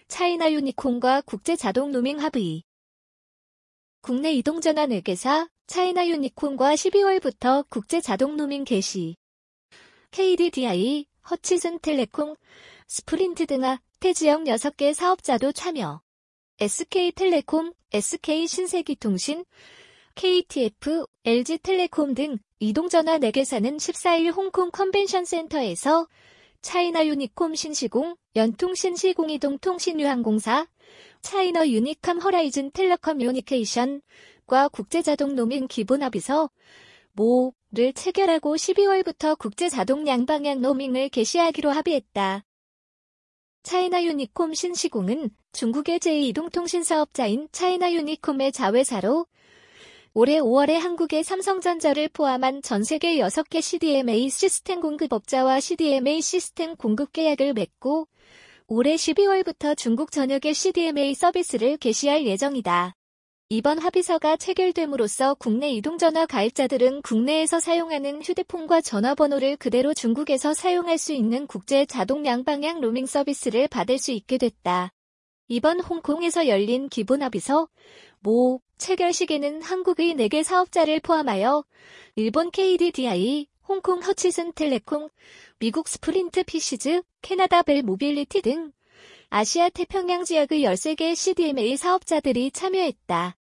차이나 유니콘과 국제 자동 로밍 합의. 국내 이동전화 4개사 차이나 유니콘과 12월부터 국제 자동 로밍 개시. KDDI, 허치슨텔레콤, 스프린트 등 태지역 6개 사업자도 참여. SK텔레콤, SK신세기통신, KTF, LG텔레콤 등 이동전화 4개사는 14일 홍콩 컨벤션 센터에서 차이나 유니콤 신시공, 연통신시공 이동통신유항공사, 차이나 유니컴 허라이즌 텔레커뮤니케이션과 국제자동 로밍 기본합의서 모를 체결하고 12월부터 국제자동 양방향 로밍을 개시하기로 합의했다. 차이나 유니콤 신시공은 중국의 제2이동통신사업자인 차이나 유니콤의 자회사로 올해 5월에 한국의 삼성전자를 포함한 전 세계 6개 CDMA 시스템 공급업자와 CDMA 시스템 공급 계약을 맺고 올해 12월부터 중국 전역의 CDMA 서비스를 개시할 예정이다. 이번 합의서가 체결됨으로써 국내 이동전화 가입자들은 국내에서 사용하는 휴대폰과 전화번호를 그대로 중국에서 사용할 수 있는 국제 자동 양방향 로밍 서비스를 받을 수 있게 됐다. 이번 홍콩에서 열린 기본합의서 모 체결식에는 한국의 4개 사업자를 포함하여 일본 KDDI, 홍콩 허치슨텔레콤, 미국 스프린트 피시즈, 캐나다 벨 모빌리티 등 아시아 태평양 지역의 13개 CDMA 사업자들이 참여했다.